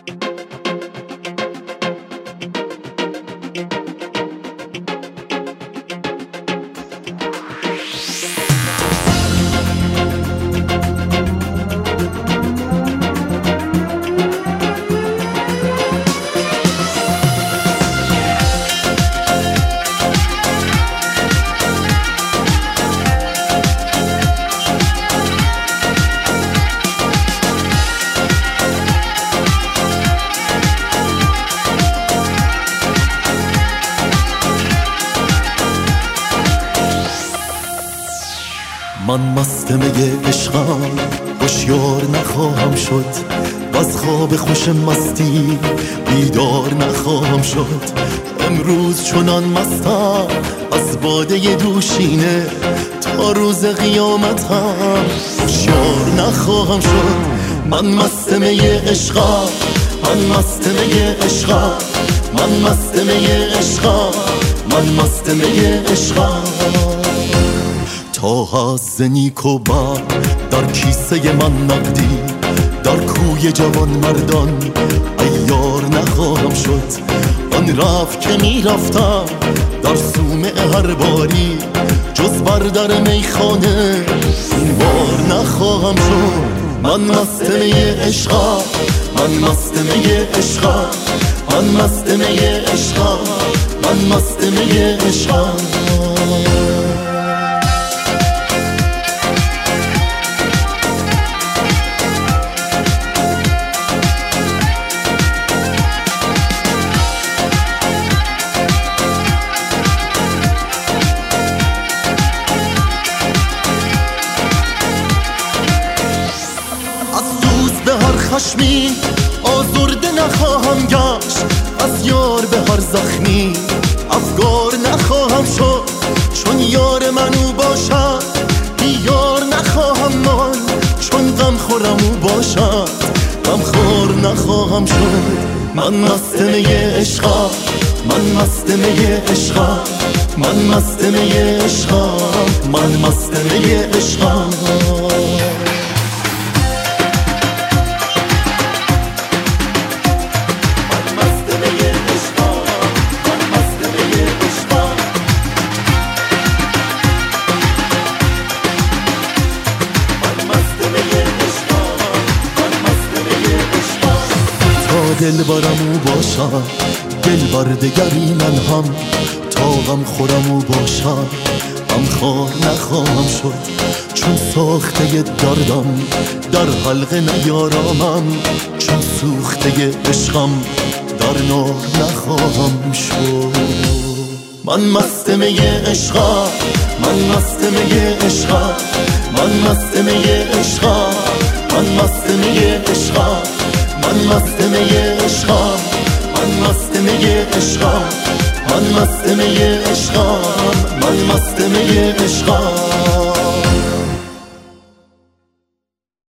من مست می عشقم هوشیار نخواهم شد، از خواب خوش مستی بیدار نخواهم شد. امروز چنان مستم از باده دوشینه، تا روز قیامتم هوشیار نخواهم شد. من مست می عشقم، من مست می عشقم، من مست می عشقم، من مست می عشقم. تا حظ نیک و بد در کیسه من نقدی، در کوی جوان مردان عیار نخواهم شد. آن رفت که می رفتم در صومعه هر باری، جز بر در میخانه این بار نخواهم شد. من مست می عشقم، من مست می عشقم، من مست می عشقم، من مست می عشقم. خشمی آزرده نخواهم گشت، از یار به هر زخمی افگار نخواهم شد. چون یار من او باشد بی یار نخواهم ماند، چون غم خورم او باشد غم خور نخواهم شد. من مست می عشقم، من مست می عشقم، من مست می عشقم، من مست می عشقم. دل برم او باشم دل بر دگری من هم، تا غم خورم او باشم غم خور نخواهم شد. چون ساخته دردم در حلقه نیارامم، چون سوخته عشقم در نار نخواهم شد. من مست می عشقم، من مست می عشقم، من مست می عشقم، من مست می عشقم، من مست می عشقم، من مست می عشقم، من مست می عشقم، من مست می عشقم.